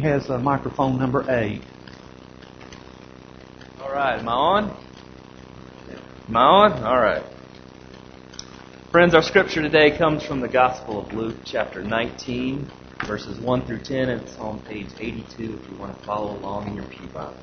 has microphone number 8. All right, am I on? Am I on? All right. Friends, our scripture today comes from the Gospel of Luke, chapter 19, verses 1 through 10, and it's on page 82 if you want to follow along in your pew Bible.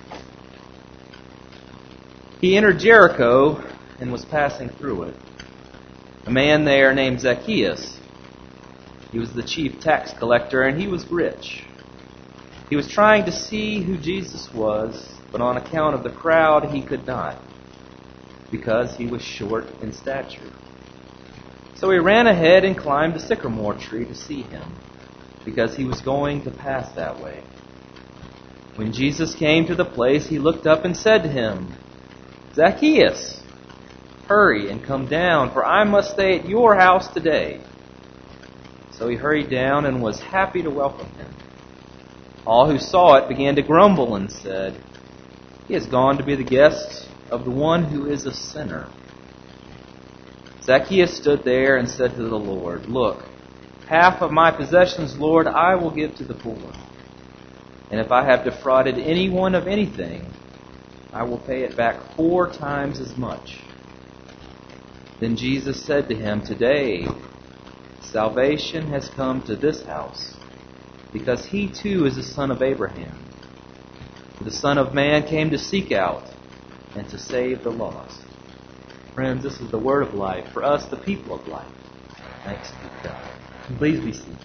He entered Jericho and was passing through it. A man there named Zacchaeus. He was the chief tax collector, and he was rich. He was trying to see who Jesus was, but on account of the crowd he could not, because he was short in stature. So he ran ahead and climbed a sycamore tree to see him, because he was going to pass that way. When Jesus came to the place, he looked up and said to him, "Zacchaeus, hurry and come down, for I must stay at your house today." So he hurried down and was happy to welcome him. All who saw it began to grumble and said, "He has gone to be the guest of the one who is a sinner." Zacchaeus stood there and said to the Lord, "Look, half of my possessions, Lord, I will give to the poor. And if I have defrauded anyone of anything, I will pay it back 4 times as much." Then Jesus said to him, "Today, salvation has come to this house, because he too is a son of Abraham. For the Son of Man came to seek out and to save the lost." Friends, this is the word of life for us, the people of life. Thanks be to God. Please be seated.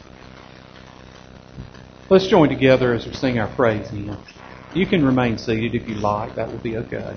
Let's join together as we sing our praise hymn. You can remain seated if you like. That will be okay.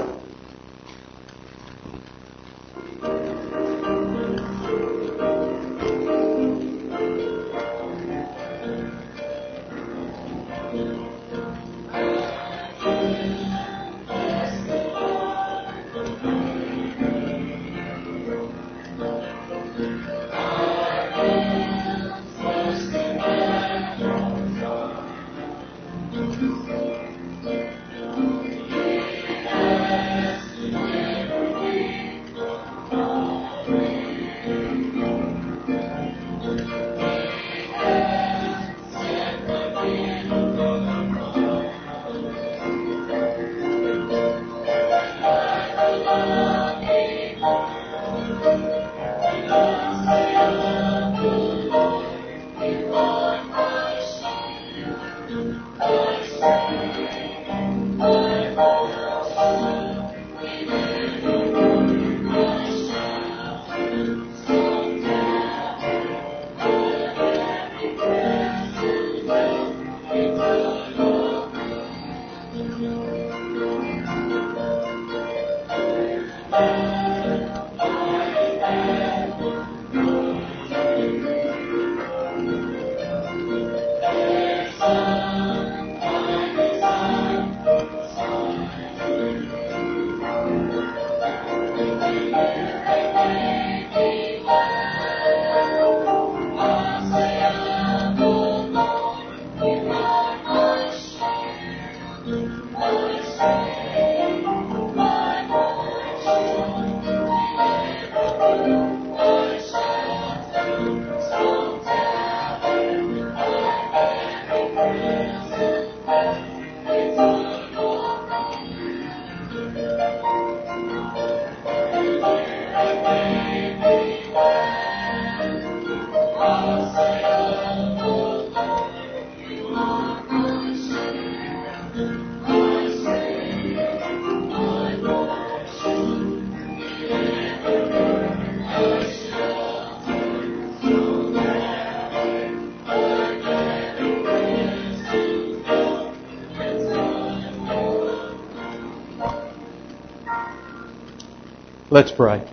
Let's pray.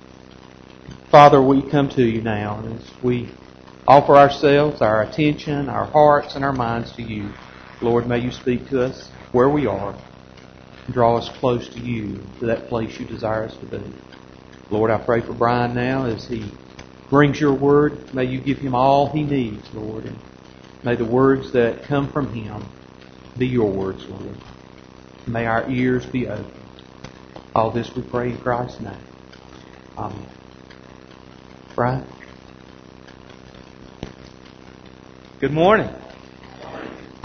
Father, we come to you now, and as we offer ourselves, our attention, our hearts, and our minds to you, Lord, may you speak to us where we are and draw us close to you, to that place you desire us to be. Lord, I pray for Brian now as he brings your word. May you give him all he needs, Lord, and may the words that come from him be your words, Lord. May our ears be open. All this we pray in Christ's name. Amen. Brian? Good morning.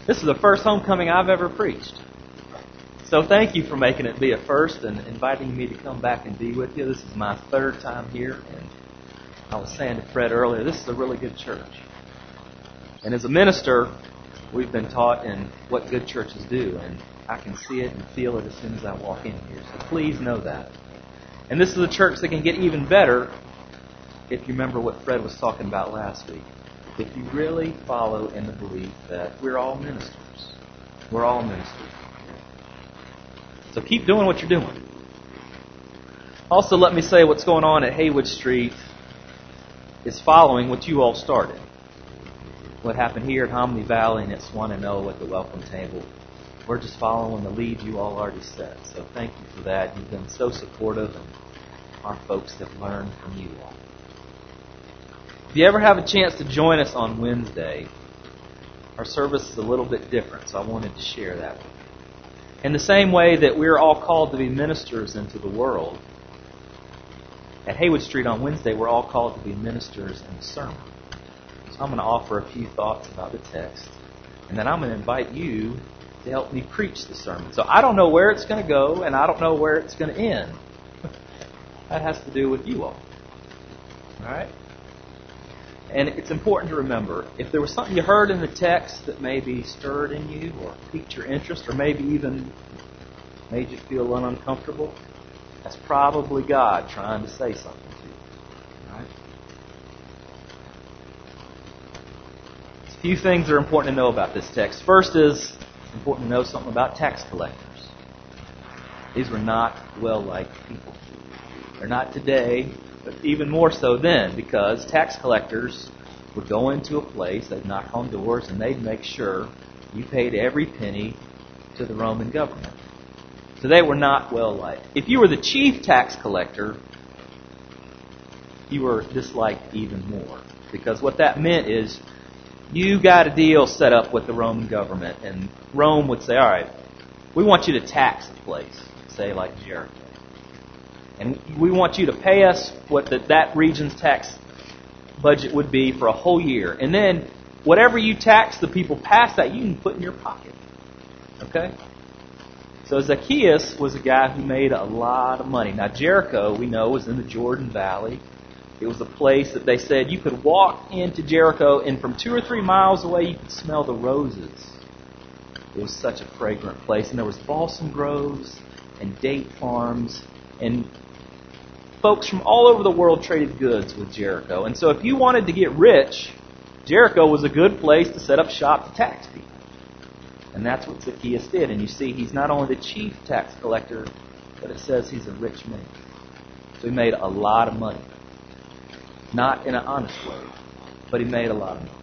This is the first homecoming I've ever preached. So thank you for making it be a first and inviting me to come back and be with you. This is my third time here, and I was saying to Fred earlier, this is a really good church. And as a minister, we've been taught in what good churches do, and I can see it and feel it as soon as I walk in here. So please know that. And this is a church that can get even better if you remember what Fred was talking about last week. If you really follow in the belief that we're all ministers. We're all ministers. So keep doing what you're doing. Also, let me say what's going on at Haywood Street is following what you all started. What happened here at Hominy Valley and at Swan and O at the welcome table. We're just following the lead you all already set. So thank you for that. You've been so supportive, and our folks have learned from you all. If you ever have a chance to join us on Wednesday, our service is a little bit different, so I wanted to share that with you. In the same way that we're all called to be ministers into the world, at Haywood Street on Wednesday, we're all called to be ministers in the sermon. So I'm going to offer a few thoughts about the text, and then I'm going to invite you to help me preach the sermon. So I don't know where it's going to go, and I don't know where it's going to end. That has to do with you all. All right? And it's important to remember, if there was something you heard in the text that maybe stirred in you or piqued your interest or maybe even made you feel a little uncomfortable, that's probably God trying to say something to you. All right? There's a few things that are important to know about this text. First is, it's important to know something about tax collectors. These were not well-liked people. They're not today, but even more so then, because tax collectors would go into a place, they'd knock on doors, and they'd make sure you paid every penny to the Roman government. So they were not well liked. If you were the chief tax collector, you were disliked even more. Because what that meant is you got a deal set up with the Roman government, and Rome would say, all right, we want you to tax the place, say like Jericho. And we want you to pay us what that region's tax budget would be for a whole year. And then whatever you tax the people past that, you can put in your pocket. Okay? So Zacchaeus was a guy who made a lot of money. Now Jericho, we know, was in the Jordan Valley. It was a place that they said you could walk into Jericho, and from 2 or 3 miles away you could smell the roses. It was such a fragrant place. And there was balsam groves and date farms, and folks from all over the world traded goods with Jericho. And so if you wanted to get rich, Jericho was a good place to set up shop to tax people. And that's what Zacchaeus did. And you see, he's not only the chief tax collector, but it says he's a rich man. So he made a lot of money. Not in an honest way, but he made a lot of money.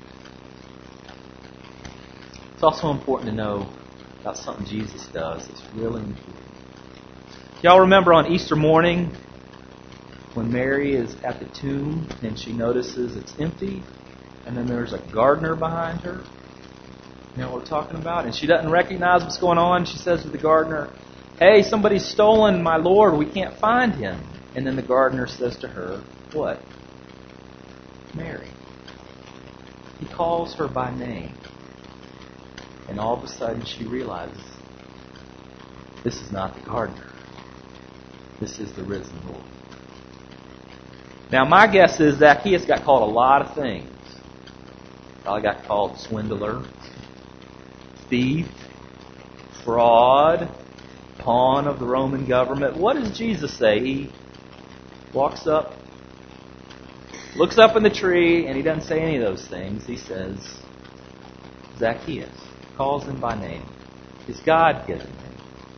It's also important to know about something Jesus does. It's really important. Y'all remember on Easter morning when Mary is at the tomb and she notices it's empty, and then there's a gardener behind her? You know what we're talking about? And she doesn't recognize what's going on. She says to the gardener, hey, somebody's stolen my Lord. We can't find him. And then the gardener says to her, what? Mary. He calls her by name. And all of a sudden she realizes, this is not the gardener. This is the risen Lord. Now my guess is Zacchaeus got called a lot of things. Probably got called swindler, thief, fraud, pawn of the Roman government. What does Jesus say? He walks up, looks up in the tree, and he doesn't say any of those things. He says, Zacchaeus, calls him by name. His God-given name.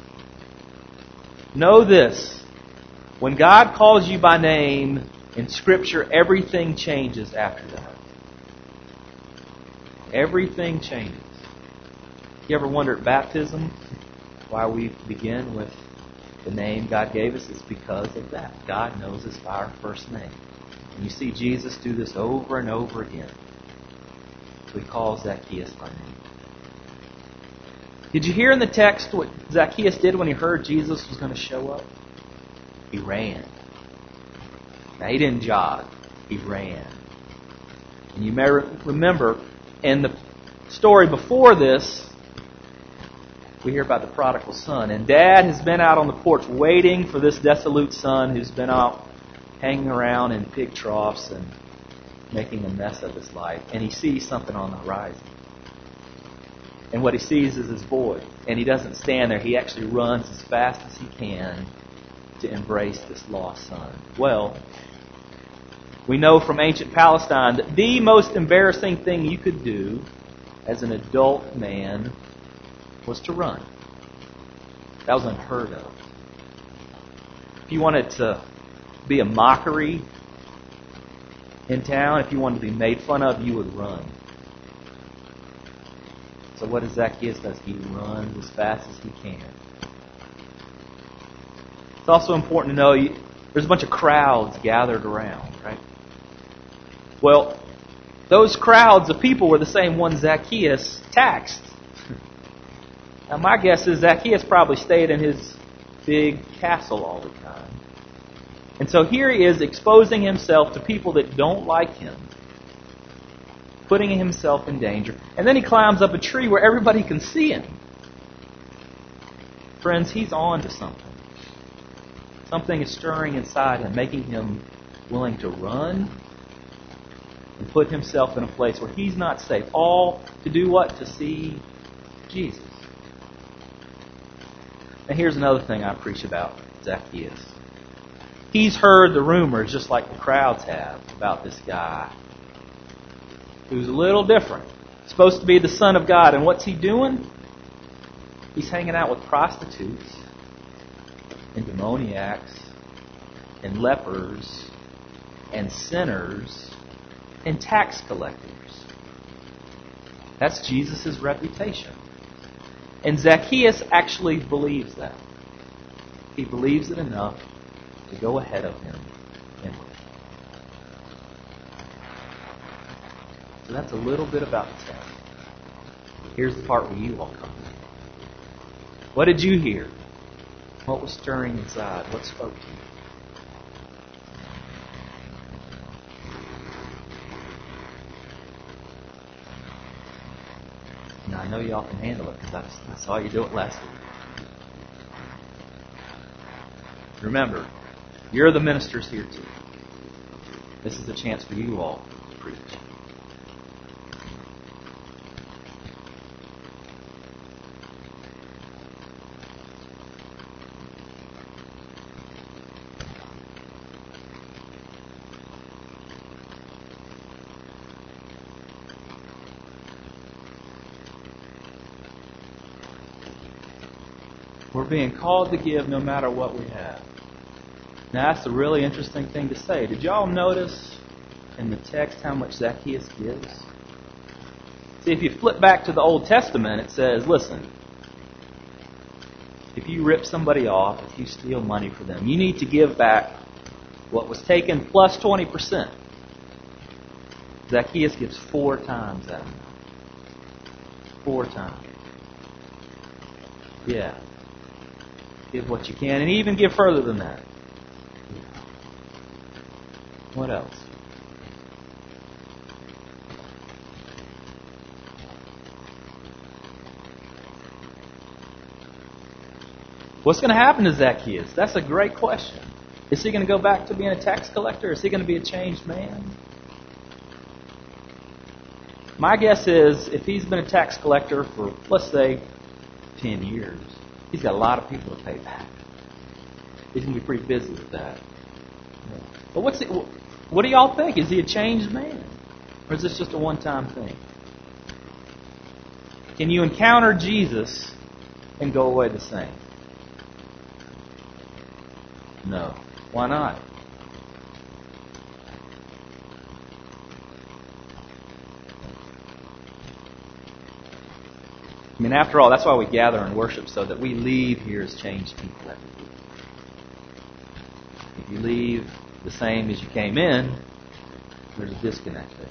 Know this. When God calls you by name in Scripture, everything changes after that. Everything changes. You ever wonder at baptism why we begin with the name God gave us? It's because of that. God knows us by our first name. And you see Jesus do this over and over again. So he calls Zacchaeus by name. Did you hear in the text what Zacchaeus did when he heard Jesus was going to show up? He ran. Now, he didn't jog. He ran. And you may remember in the story before this, we hear about the prodigal son. And Dad has been out on the porch waiting for this dissolute son who's been out hanging around in pig troughs and making a mess of his life. And he sees something on the horizon. And what he sees is his boy. And he doesn't stand there. He actually runs as fast as he can to embrace this lost son. Well, we know from ancient Palestine that the most embarrassing thing you could do as an adult man was to run. That was unheard of. If you wanted to be a mockery in town, if you wanted to be made fun of, you would run. So what does Zacchaeus do? He runs as fast as he can. It's also important to know there's a bunch of crowds gathered around, right? Well, those crowds of people were the same ones Zacchaeus taxed. Now, my guess is Zacchaeus probably stayed in his big castle all the time. And so here he is exposing himself to people that don't like him, putting himself in danger. And then he climbs up a tree where everybody can see him. Friends, he's on to something. Something is stirring inside him, making him willing to run and put himself in a place where he's not safe. All to do what? To see Jesus. And here's another thing I preach about Zacchaeus. He's heard the rumors, just like the crowds have, about this guy who's a little different. Supposed to be the Son of God. And what's he doing? He's hanging out with prostitutes and demoniacs and lepers and sinners and tax collectors. That's Jesus' reputation. And Zacchaeus actually believes that. He believes it enough to go ahead of him anyway. So that's a little bit about the text. Here's the part where you all come in. What did you hear? What was stirring inside? What spoke to you? Now, I know y'all can handle it because I saw you do it last week. Remember, you're the ministers here too. This is a chance for you all to preach. We're being called to give no matter what we have. Now, that's a really interesting thing to say. Did y'all notice in the text how much Zacchaeus gives? See, if you flip back to the Old Testament, it says, listen, if you rip somebody off, if you steal money from them, you need to give back what was taken plus 20%. Zacchaeus gives 4 times that amount. 4 times. Yeah. Give what you can, and even give further than that. What else? What's going to happen to Zacchaeus? That's a great question. Is he going to go back to being a tax collector? Is he going to be a changed man? My guess is if he's been a tax collector for, let's say, 10 years, he's got a lot of people to pay back. He's going to be pretty busy with that. But what do y'all think? Is he a changed man? Or is this just a one-time thing? Can you encounter Jesus and go away the same? No. Why not? I mean, after all, that's why we gather and worship, so that we leave here as changed people every week. If you leave the same as you came in, there's a disconnect there.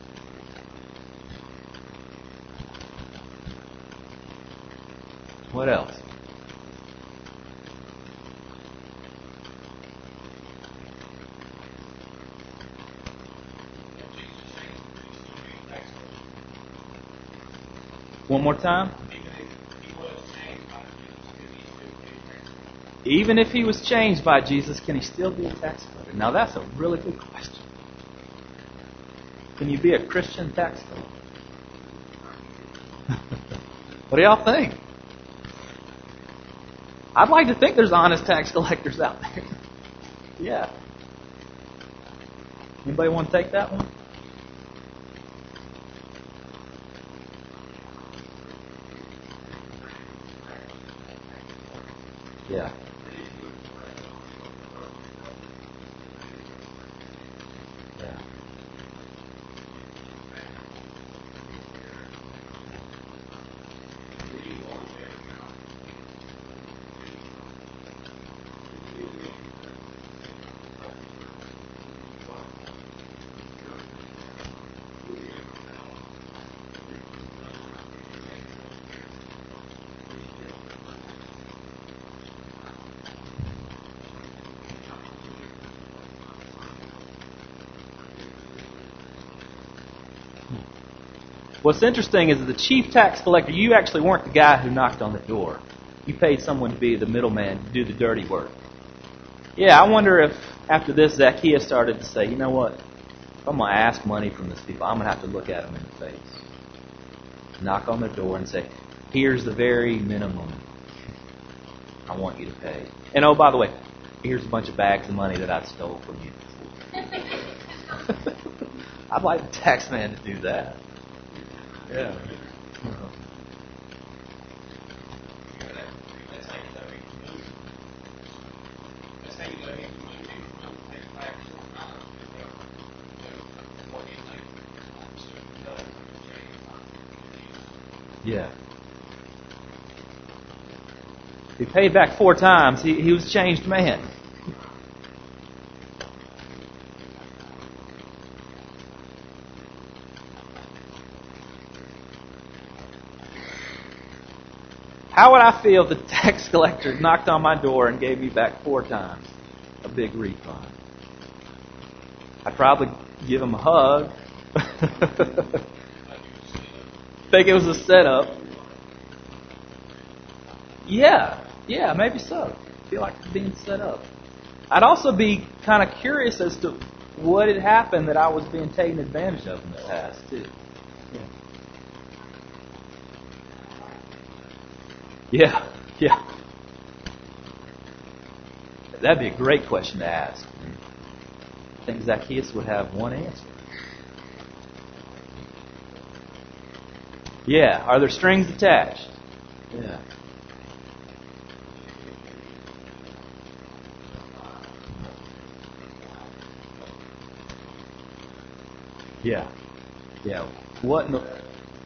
What else? One more time. Even if he was changed by Jesus, can he still be a tax collector? Now that's a really good question. Can you be a Christian tax collector? What do y'all think? I'd like to think there's honest tax collectors out there. Yeah. Anybody want to take that one? Yeah. Yeah. What's interesting is that the chief tax collector, you actually weren't the guy who knocked on the door. You paid someone to be the middleman to do the dirty work. Yeah, I wonder if after this Zacchaeus started to say, you know what, if I'm going to ask money from these people, I'm going to have to look at them in the face. Knock on their door and say, here's the very minimum I want you to pay. And oh, by the way, here's a bunch of bags of money that I stole from you. I'd like the tax man to do that. Yeah. Yeah. He paid back 4 times. He was a changed man. How would I feel if the tax collector knocked on my door and gave me back 4 times a big refund? I'd probably give him a hug. Think it was a setup. Yeah, maybe so. Feel like it's being set up. I'd also be kind of curious as to what had happened that I was being taken advantage of in the past, too. Yeah. That'd be a great question to ask. I think Zacchaeus would have one answer. Yeah. Are there strings attached? Yeah. Yeah. What in the...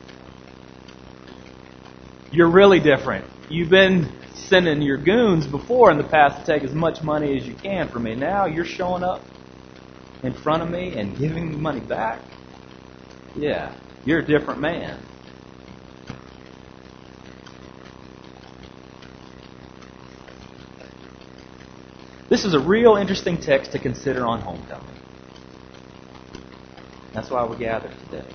You're really different. You've been sending your goons before in the past to take as much money as you can from me. Now you're showing up in front of me and giving me money back. Yeah, you're a different man. This is a real interesting text to consider on homecoming. That's why we gathered today.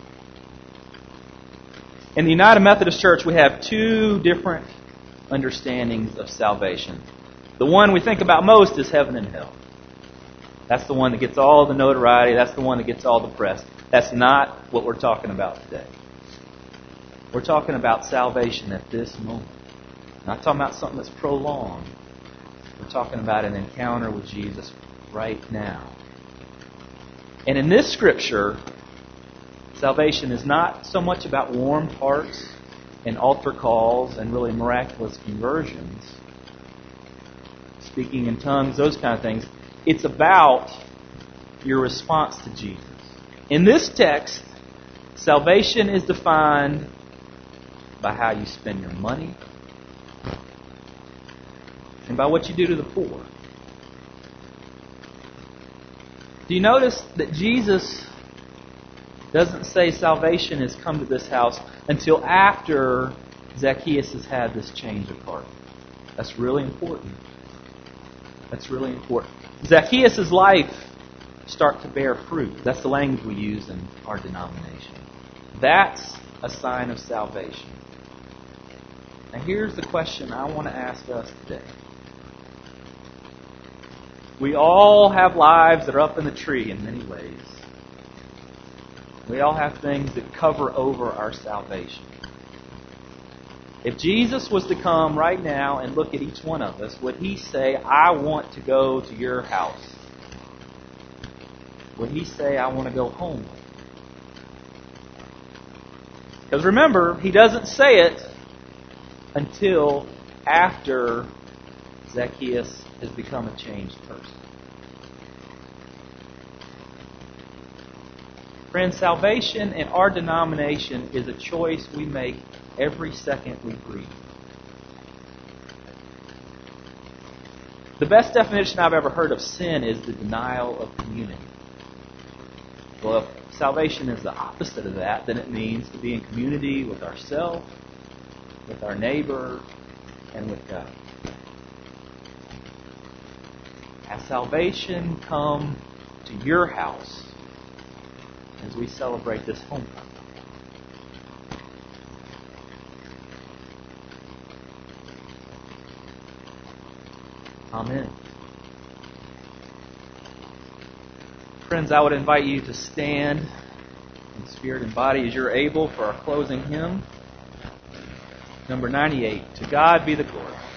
In the United Methodist Church, we have 2 different understandings of salvation. The one we think about most is heaven and hell. That's the one that gets all the notoriety. That's the one that gets all the press. That's not what we're talking about today. We're talking about salvation at this moment. Not talking about something that's prolonged. We're talking about an encounter with Jesus right now. And in this scripture, salvation is not so much about warmed hearts and altar calls and really miraculous conversions, speaking in tongues, those kind of things. It's about your response to Jesus. In this text, salvation is defined by how you spend your money and by what you do to the poor. Do you notice that Jesus doesn't say salvation has come to this house until after Zacchaeus has had this change of heart? That's really important. Zacchaeus' life starts to bear fruit. That's the language we use in our denomination. That's a sign of salvation. Now here's the question I want to ask us today. We all have lives that are up in the tree in many ways. We all have things that cover over our salvation. If Jesus was to come right now and look at each one of us, would He say, I want to go to your house? Would He say, I want to go home? Because remember, He doesn't say it until after Zacchaeus has become a changed person. Friends, salvation in our denomination is a choice we make every second we breathe. The best definition I've ever heard of sin is the denial of community. Well, if salvation is the opposite of that, then it means to be in community with ourselves, with our neighbor, and with God. Has salvation come to your house as we celebrate this homecoming? Amen. Friends, I would invite you to stand in spirit and body as you're able for our closing hymn, number 98, To God Be the Glory.